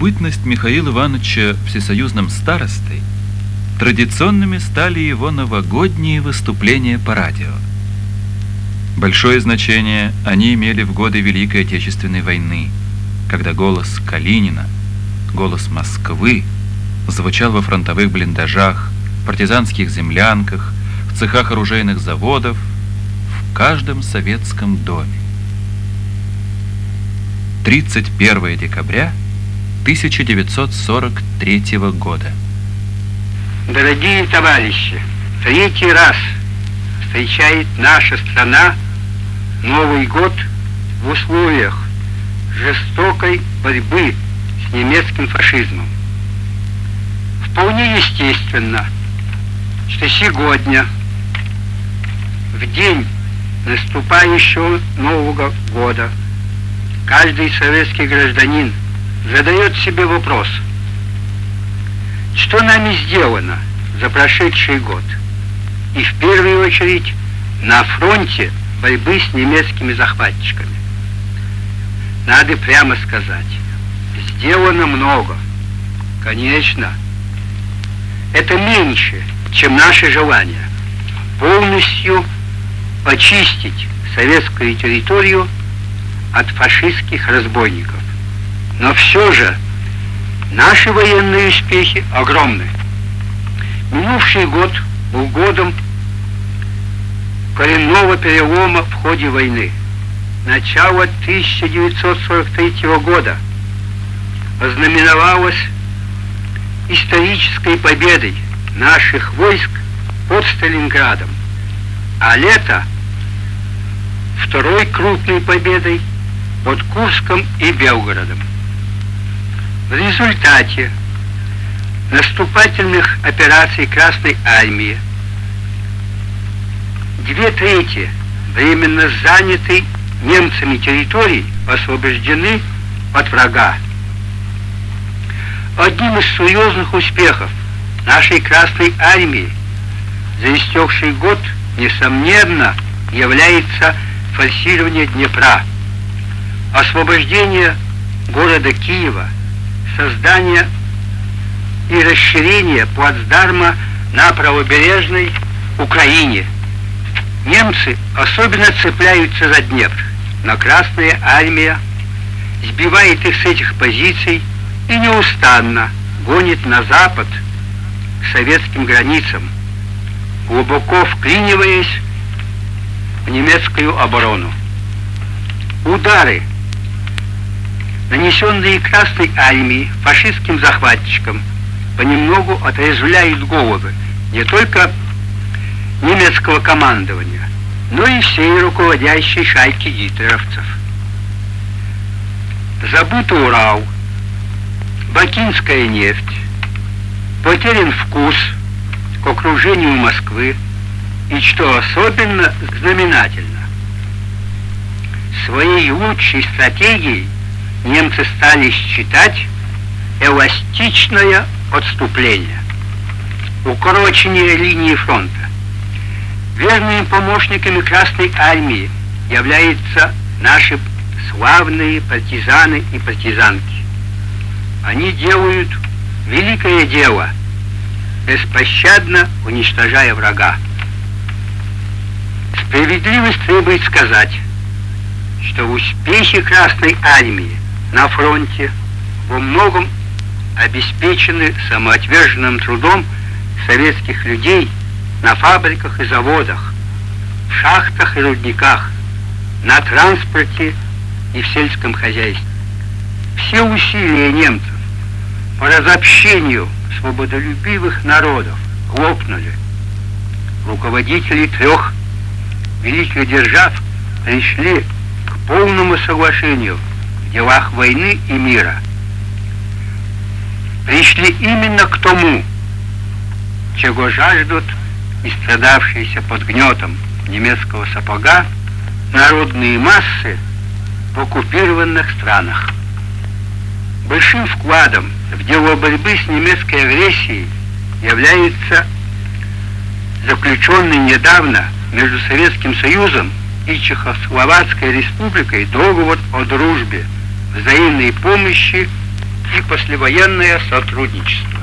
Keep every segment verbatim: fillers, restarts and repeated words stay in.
бытность Михаила Ивановича всесоюзным старостой традиционными стали его новогодние выступления по радио. Большое значение они имели в годы Великой Отечественной войны, когда голос Калинина, голос Москвы звучал во фронтовых блиндажах, партизанских землянках, в цехах оружейных заводов, в каждом советском доме. тридцать первое декабря тысяча девятьсот сорок третьего года. Дорогие товарищи, третий раз встречает наша страна Новый год в условиях жестокой борьбы с немецким фашизмом. Вполне естественно, что сегодня, в день наступающего Нового года, каждый советский гражданин задает себе вопрос: что нами сделано за прошедший год? И в первую очередь на фронте борьбы с немецкими захватчиками. Надо прямо сказать, сделано много. Конечно, это меньше, чем наше желание полностью очистить советскую территорию от фашистских разбойников. Но все же наши военные успехи огромны. Минувший год был годом коренного перелома в ходе войны. Начало тысяча девятьсот сорок третьего года ознаменовалось исторической победой наших войск под Сталинградом, а лето — второй крупной победой под Курском и Белгородом. В результате наступательных операций Красной Армии две трети временно занятой немцами территорий освобождены от врага. Одним из серьезных успехов нашей Красной Армии за истекший год, несомненно, является форсирование Днепра, освобождение города Киева, создание и расширение плацдарма на правобережной Украине. Немцы особенно цепляются за Днепр, но Красная Армия сбивает их с этих позиций и неустанно гонит на запад к советским границам, глубоко вклиниваясь в немецкую оборону. Удары, нанесенные Красной Армией фашистским захватчикам, понемногу отрезвляют головы не только немецкого командования, но и всей руководящей шайки гитлеровцев. Забыт Урал, бакинская нефть, потерян вкус к окружению Москвы, и, что особенно знаменательно, своей лучшей стратегией немцы стали считать эластичное отступление, укорочение линии фронта. Верными помощниками Красной Армии являются наши славные партизаны и партизанки. Они делают великое дело, беспощадно уничтожая врага. Справедливость требует сказать, что успехи Красной Армии на фронте во многом обеспечены самоотверженным трудом советских людей на фабриках и заводах, в шахтах и рудниках, на транспорте и в сельском хозяйстве. Все усилия немцев по разобщению свободолюбивых народов лопнули. Руководители трех великих держав пришли к полному соглашению в делах войны и мира. Пришли именно к тому, чего жаждут истрадавшиеся под гнетом немецкого сапога народные массы в оккупированных странах. Большим вкладом в дело борьбы с немецкой агрессией является заключенный недавно между Советским Союзом и Чехословацкой Республикой договор о дружбе, взаимной помощи и послевоенное сотрудничество.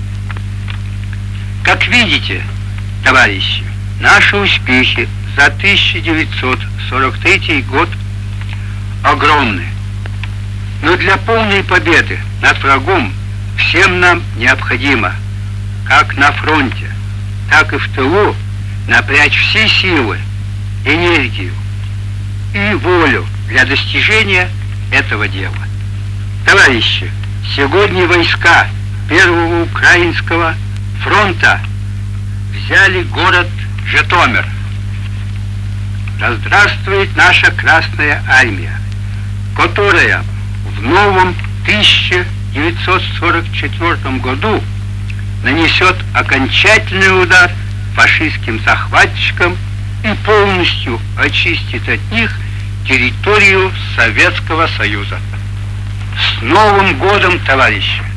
Как видите, товарищи, наши успехи за тысяча девятьсот сорок третий год огромны. Но для полной победы над врагом всем нам необходимо, как на фронте, так и в тылу, напрячь все силы, энергию и волю для достижения этого дела. Товарищи, сегодня войска Первого Украинского фронта взяли город Житомир. Да здравствует наша Красная Армия, которая в новом тысяча девятьсот сорок четвёртом году нанесет окончательный удар фашистским захватчикам и полностью очистит от них территорию Советского Союза. С Новым годом, товарищи!